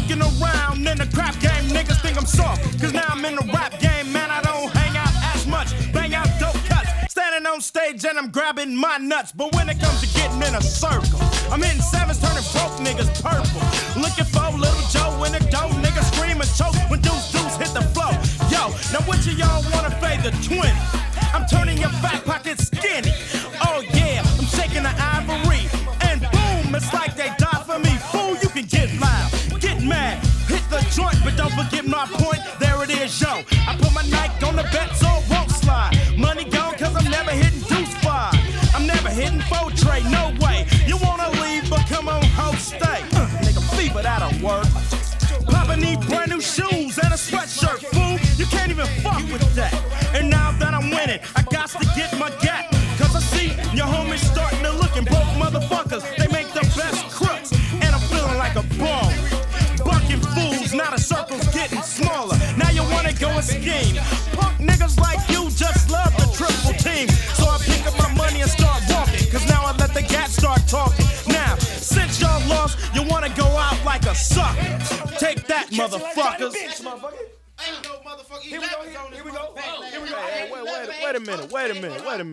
looking around in the crap game, niggas think I'm soft. Cause now I'm in the rap game, man, I don't hang out as much. Bang out dope cuts, standing on stage and I'm grabbing my nuts. But when it comes to getting in a circle, I'm hitting sevens, turning broke niggas purple. Looking for Little Joe in the dough, niggas scream and choke when deuce hit the flow. Yo, now which of y'all wanna fade the 20? I'm turning your back pocket skinny. Oh yeah, I'm shaking the ivory. And boom, it's like they died for me. Fool, you can get loud, get mad, hit the joint, but don't forget my point. There it is, yo. I put my Nike on the bet so it won't slide. Money gone cause I'm never hitting deuce five. I'm never hitting four tray, no way. You wanna leave, but come on, ho, stay. Nigga, fever, that'll work. Papa need brand new shoes and a sweatshirt, fool. You can't even fuck with that. And now that I'm winning, I got to get my gap. Cause I see your homies starting to look and broke motherfuckers. They make the best crooks. And I'm feeling like a bum. Bucking fools, now the circle's getting smaller. Now you wanna go and scheme. Punk niggas like you just love the triple team. So I pick up my money and start walking. Cause now I let the gat start talking. Now, since y'all lost, you wanna go out like a sucker. Take that, motherfuckers. Ain't no motherfucker. Here we go. Wait a minute.